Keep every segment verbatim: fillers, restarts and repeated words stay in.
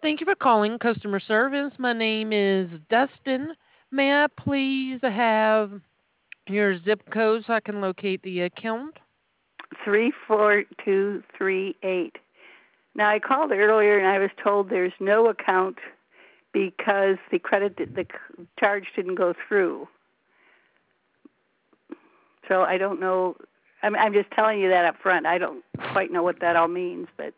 Thank you for calling customer service. My name is Dustin. May I please have your zip code so I can locate the account? three four two three eight. Now, I called earlier and I was told there's no account because the credit, the charge didn't go through. So I don't know. I'm, I'm just telling you that up front. I don't quite know what that all means, but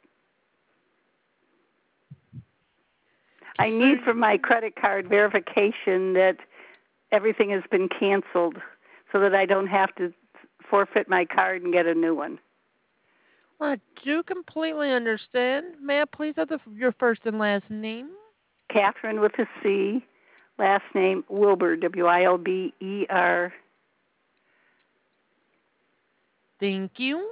I need for my credit card verification that everything has been canceled so that I don't have to forfeit my card and get a new one. I do completely understand. May I please have the, your first and last name? Catherine with a C, last name Wilber, W I L B E R. Thank you.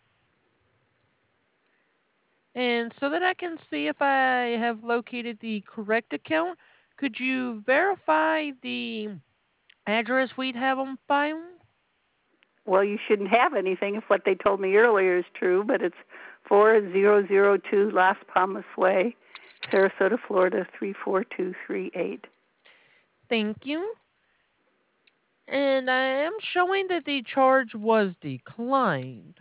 And so that I can see if I have located the correct account, could you verify the address we'd have on file? Well, you shouldn't have anything if what they told me earlier is true, but it's four thousand two Las Palmas Way, Sarasota, Florida, three four two three eight. Thank you. And I am showing that the charge was declined.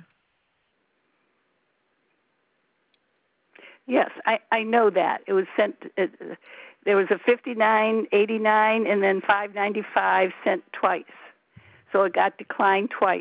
Yes, I, I know that. It was sent, uh, there was a fifty-nine eighty-nine and then five ninety-five sent twice. So it got declined twice.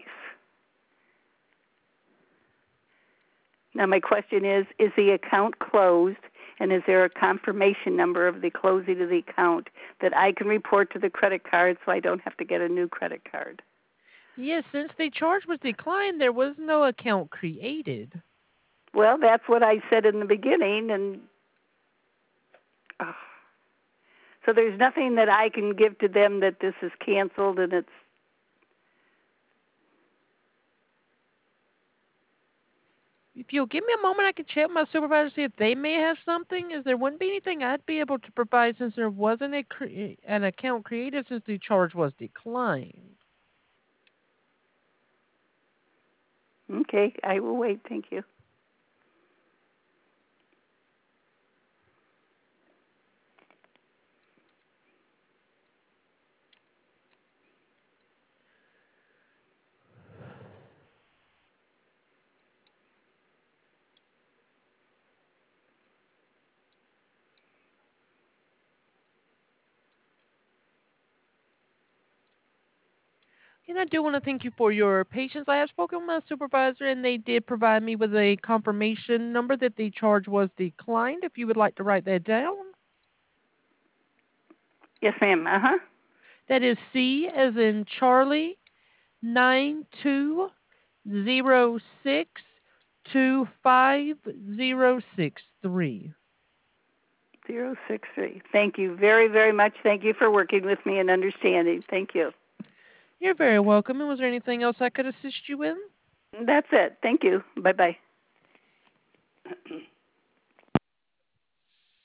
Now my question is, is the account closed, and is there a confirmation number of the closing of the account that I can report to the credit card so I don't have to get a new credit card? Yes, since the charge was declined, there was no account created. Well, that's what I said in the beginning, and oh. So there's nothing that I can give to them that this is canceled and it's... If you'll give me a moment, I can check with my supervisor to see if they may have something. As there wouldn't be anything I'd be able to provide since there wasn't a cre- an account created since the charge was declined. Okay, I will wait. Thank you. And I do want to thank you for your patience. I have spoken with my supervisor, and they did provide me with a confirmation number that the charge was declined. If you would like to write that down. Yes, ma'am. Uh-huh. That is C as in Charlie, nine two zero six two five zero six three. zero six three. Thank you very, very much. Thank you for working with me and understanding. Thank you. You're very welcome. And was there anything else I could assist you with? That's it. Thank you. Bye-bye.